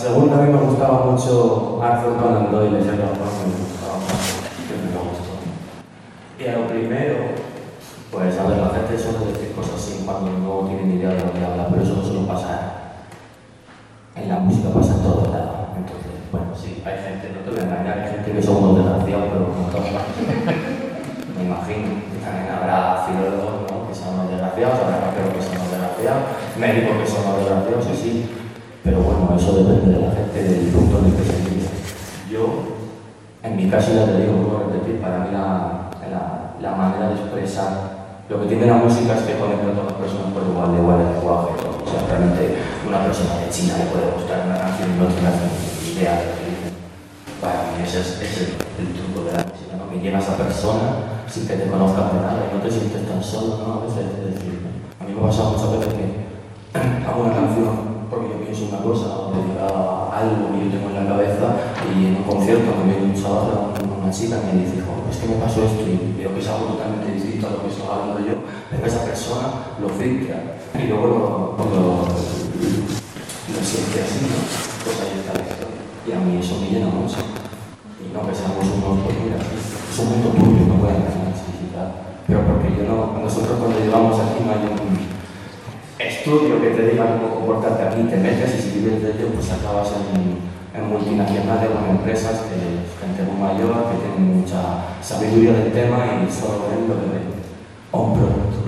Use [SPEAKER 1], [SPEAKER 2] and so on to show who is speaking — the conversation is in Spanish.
[SPEAKER 1] segunda a mí me gustaba mucho Arthur Conan Doyle, Sherlock Holmes, me gustaba mucho, siempre me gustó. Y a lo primero, pues a ver, la gente suele decir cosas así cuando no tiene ni idea de lo que habla, pero eso no suele pasar. En la música pasa en todo lado. Entonces, bueno, sí, hay gente, no te voy a engañar, hay gente que son unos desgraciados, pero como todas las me imagino que también habrá filólogos, ¿no?, que son unos desgraciados, habrá raperos que son unos desgraciados, médicos que son unos desgraciados, sí, pero bueno, eso depende de la gente, del punto en el que se vive. Yo, en mi caso, ya te digo, vuelvo a repetir, para mí la manera de expresar lo que tiene la música es que conecta a todas las personas por igual de lenguaje, ¿no? O sea, realmente una persona de China le puede gustar una canción y no tiene ni idea de lo que dice. Para mí ese es el truco de la música, ¿no? Que llega a esa persona sin que te conozcas de nada y no te sientes tan solo, ¿no? A veces es decir, a mí me ha pasado muchas veces que hago una canción porque yo pienso una cosa o dedicada a algo que yo tengo en la cabeza y en un concierto me viene un chaval, una chica y me dice, es que me pasó esto y veo que es algo totalmente distinto a lo que estoy hablando yo, pero esa persona lo filtra y luego lo siente así, ¿no? Pues ahí está la historia. Y a mí eso me llena mucho. Y no que seamos unos, pues mira, es un mundo tuyo, no voy a hacer explicitar. Pero porque yo no, nosotros cuando llevamos aquí no hay un estudio que te diga cómo comportarte aquí, te metes y si vives de ello, pues acabas en multinacionales o en empresas que gente muy mayor, que tienen mucha sabiduría del tema y solo ven lo que ven. O un producto.